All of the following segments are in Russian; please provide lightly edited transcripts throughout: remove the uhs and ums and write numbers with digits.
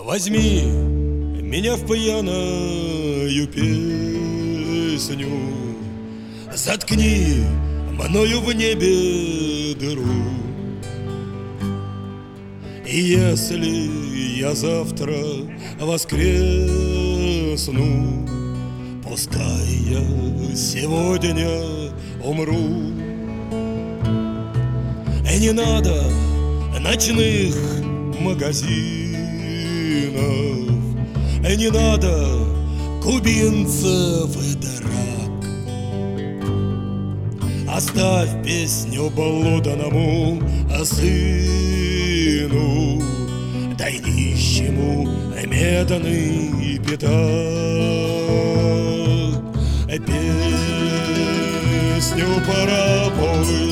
Возьми меня в пьяную песню, заткни мною в небе дыру. И если я завтра воскресну, пускай я сегодня умру. И не надо ночных магазинов, и не надо кубинцев и драк. Оставь песню блуданному сыну, дай нищему медный пятак. Песню пора пой,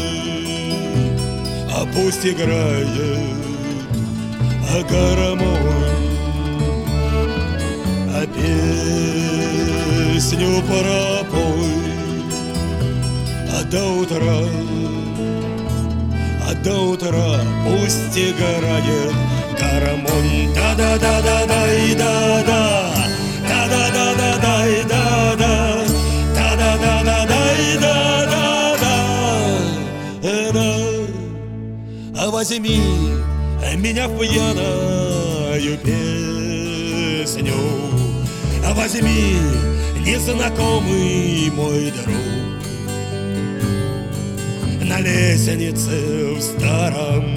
а пусть играет гармонь. А песню пора пой, а до утра пусть играет гармонь. Да-да-да-да-да-да-да, да-да-да-да-да-да-да, да-да-да-да-да-да-да. Возьми меня в пьяную песню, возьми, незнакомый мой друг. На лестнице в старом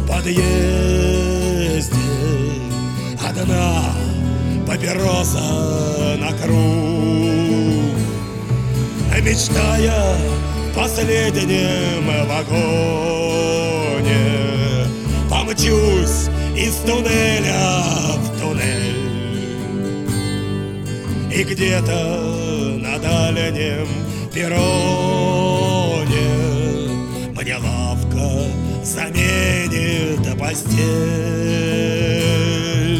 подъезде одна папироса на круг. Мечтая в последнем вагоне, помчусь из туннеля в туннель. И где-то на дальнем перроне мне лавка заменит постель.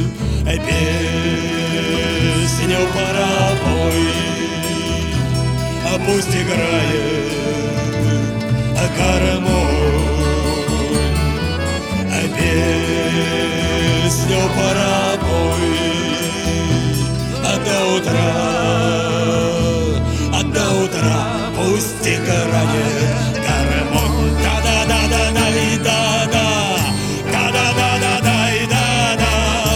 Песню пора пой, а пусть играет гармонь. Песню пора пой, а до утра пусть играет гармонь. Да-да-да-да-да-да-да, да-да-да-да-да-да-да,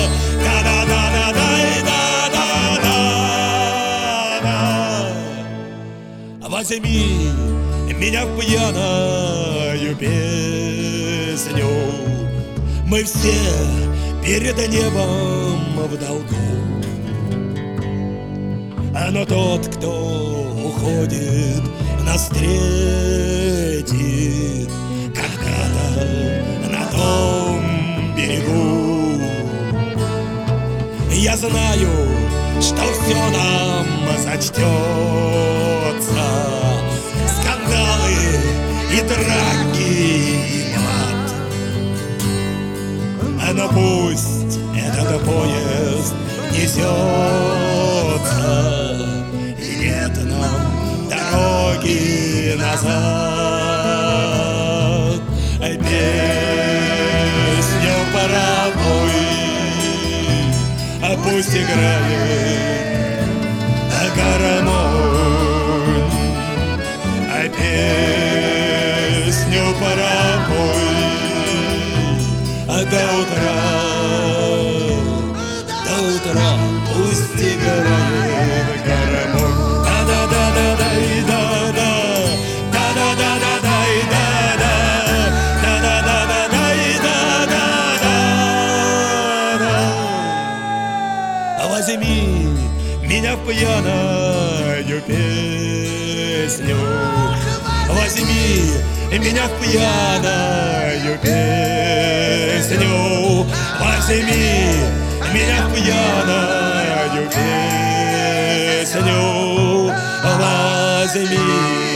да-да-да-да-да-да-да. Возьми меня в пьяную песню, мы все перед небом в долгу. Но тот, кто уходит, нас встретит когда-то на том берегу. Я знаю, что все нам зачтется: скандалы и драки, и мат. Но пусть этот поезд несется, и нет нам дороги назад. Песню пора пой, а пусть играет гармонь. Песню пора пой, а до утра пусть играет гармонь. Да-да-да-да-да-да-да, да-да-да-да-да-да-да, да-да-да-да-да-да-да. Возьми меня в пьяную песню, возьми меня в пьяную песню, возьми меня в пьяную песню, возьми.